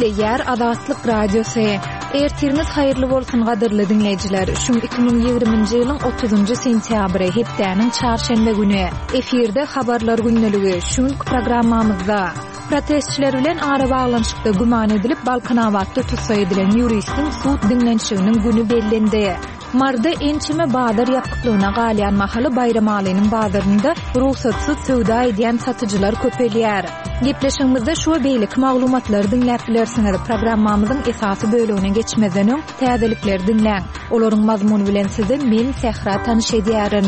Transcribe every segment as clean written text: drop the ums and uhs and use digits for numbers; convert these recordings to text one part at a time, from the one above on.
Däýär Azatlyk radiosu. Ertiriniz haýyrly bolsun gadyrly dinleýijiler. Şu 2020-nji ýylyň 30-njy sentýabry hepdäniň çarşembe güni. Efirde habarlar günneligi. Şu programmamyzda protestçiler bilen ara baglanyşykda guman edilip Balkanabatda tutsa edilen ýuristin suд dinlenşiginiň güni bellendi. Marda ençime badar ýapyklygyna galýan mahaly bayram alynyň badarynda ruhsatsyz söwda edýän satyjylar köpelýär. Gepleşigimizde şu beýlik maglumatlary dinläp bilersiňiz. Programmamyzyň esasy bölügine geçmeden öň täzelikler dinläň. Olaryň mazmuny bilen sizi men Sehra tanyş edýärin.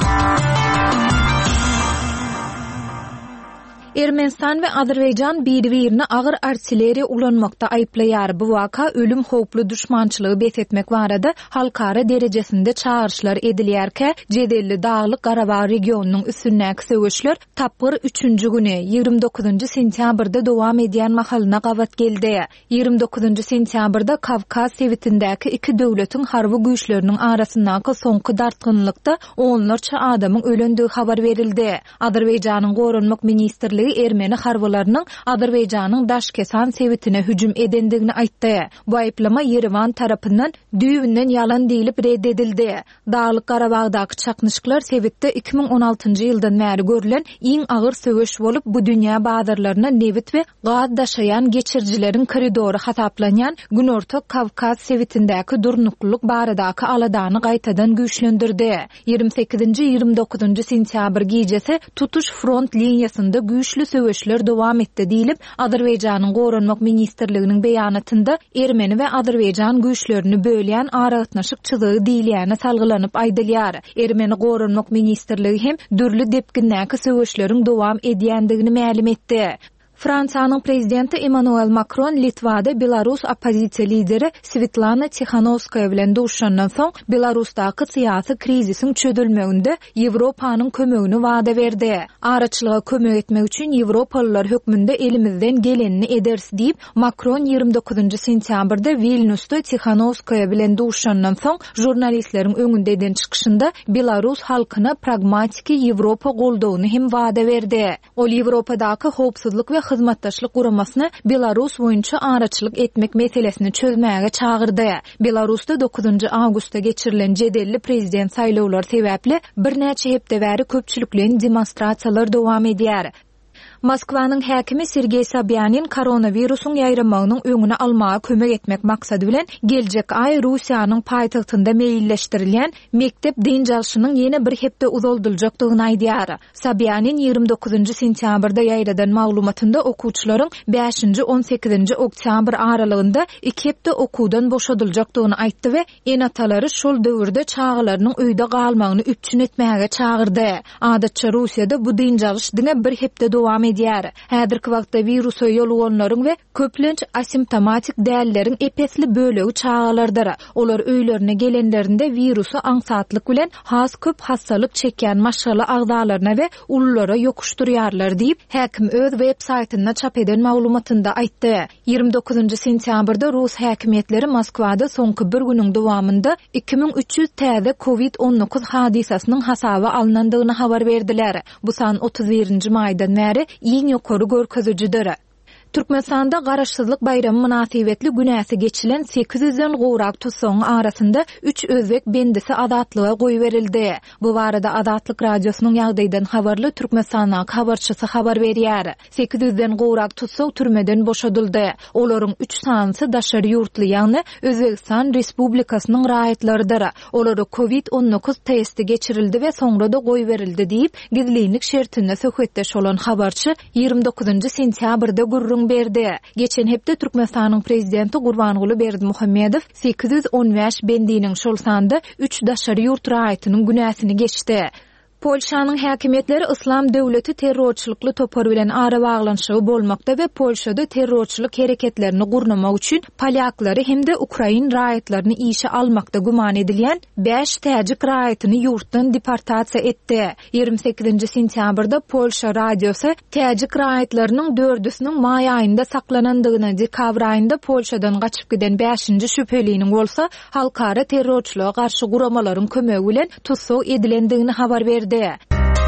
Ermenistan we Azerbaýjan bir-birini agyr artilleriýa ulanmakda aýplaýar. Bu waka ölüm howply düşmançylygy besetmek barada halkara derejesinde çağırşlar edilýärke, Jedelli Daglyk Garabag regionunyň üstündäki söwüşler tapgyr 3-nji güni 29-njy sentýabrda dowam edýän mahalyna gawat geldi. 29-njy sentýabrda Kavkaz sewitindäki iki döwletiň harby güýçleriniň arasyndaky soňky dartgynlykda onlarça adamyň ölendigi habar berildi. Azerbaýjanyň gorunmak ministrligi Ermeni harbylarynyň Azerbaýjanyň Daşkesan sewitine hüjüm edendigini aýtdy. Bu aýplama Yerevan tarapyndan düýünden ýalan diýilip reddedildi. Daglyk Garabagdaky çaknyşyklar sewitde 2016-njy ýyldan bäri görülen iň agyr söwüş bolup bu dünýä bazarlaryna newit we gaz daşaýan geçirjileriň koridory hasaplanýan Günortak Kavkaz sewitindäki durnukluk baradaky aladany gaýtadan güýçlendirdi. 28-nji 29-njy sentýabr gecesi tutuş front liniýasynda güýçli söwüşler dowam etdi diýilip Azerbaýjanyň gorunmak ministrliginiň beýanatynda Ermeni we Azerbaýjan güýçlerini bölýän aragatnaşyk çyzygy diýilýäne salgylanyp aýdylýar. Ermeni gorunmak ministrligi hem dürli depkinäki söwüşleriň dowam edýändigini ma'lum etdi. Fransanyň prezidenti Emmanuel Macron Litvada Belarus opozisiýa lideri Svetlana Tikhanovskaya bilen duşandan soň Belarusdaky syýasy krizisiň çözülmeginde Ýewropanyň kömegini wada berdi. Araçlyga kömek etmek üçin Ýewropalylar hökmünde elimizden gelenini ederiz diýip Macron 29-njy sentýabrda Vilniusda Tikhanovskaya bilen duşandan soň jurnalistleriň öňünde eden çykyşynda Belarus halkyna pragmatiki Ýewropa goldawyny hem wada berdi. Ol Ýewropadaky howpsuzlyk we hyzmatdaşlyk guramasyny Belarus boýunça araçlyk etmek meselesini çözmäge çağırdy. Belarusda 9-njy awgustda geçirilen jedelli prezident saýlawlary sebäpli bir näçe hepde bäri köpçüliklen demonstrasiýalar dowam edýär. Moskwanyň häkimi Sergey Sobyanin koronawirusyň ýaýramagynyň öňüne almaga kömek etmek maksady bilen geljek aý Russiýanyň paýtagtynda meýilleşdirilen mektep diňjalşynyň ýene bir hepde uzaldyljakdygyny aýdýar. Sobyanin 29-njy sentýabrda ýaýradan maglumatynda okuwçylaryň 5-nji 18-nji oktyabr aralygynda iki hepde okuwdan boşadyljakdygyny aýtdy we enatalary şol döwürde çağalarynyň öýde galmagyny üpçün etmäge çağırdy. Adatça Russiýada bu diňjalş diňe bir hepde dowam edýär. Häzirki wagtda wirusa ýoluganlaryň we köplenç asimptomatik dälleriň epesli bölegi çağalardyr. Olar öýlerine gelenlerinde wirusa aňsatlyk bilen has köp hassalyk çekýän maşgaly agdalaryna we ullara ýokuşdurýarlar diýip häkim öz web saýtynda çap eden maglumatynda aýtdy. 29-njy sentýabrda Rus häkimetleri Moskwada soňky bir günüň dowamında 2300 täze COVID-19 hadisasynyň hasaba alınandygyny habar berdiler. Bu san 31-nji maýdan bäri iň ýokary görkezüjidir. Türkmenistanda garaşsyzlyk bayramy münasibetli günäsi geçilen 800-den gowrak tutsaň arasynda 3 özbek bendisi azatlyga goýberildi. Bu barada Azatlyk radiosynyň ýagdaýdan habarly Türkmenistanyň habarçysy habar berýär. 800-den gowrak tutsak türmeden boşadyldy. Olaryň 3 sanyny daşary ýurtly ýagny Özbegistan Respublikasynyň raýatlarydyr. Olary COVID-19 testi geçirildi we soňra da goýberildi diýip gizlilik şertinde söhbetdeş bolan habarçy 29-njy sentýabrda gurrun berdi. Geçen hepde Türkmenistanyň prezidenti Gurbanguly Berdimuhammedow 815 bendiniň şol sanda 3 daşary ýurt raýatynyň günäsini geçdi. Polşanyň häkimetleri Islam döwleti terrorçylykly topar bilen ara baglanyşygy bolmakda we Polşada terrorçylyk hereketlerini gurnamak üçin polyaklary hemde Ukrain raýatlaryny işe almakda guman edilýän 5 täjik raýatyny ýurtdan deportasiýa etdi. 28-nji sentýabrda Polşa radiosu täjik raýatlarynyň 4-üsiniň maý aýynda saklanandygyny, dekabr aýynda Polşadan gaçyp giden 5-nji şüpheliniň bolsa halkara terrorçylyga garşy guramalaryň kömegi bilen tutsak edilendigini habar berdi.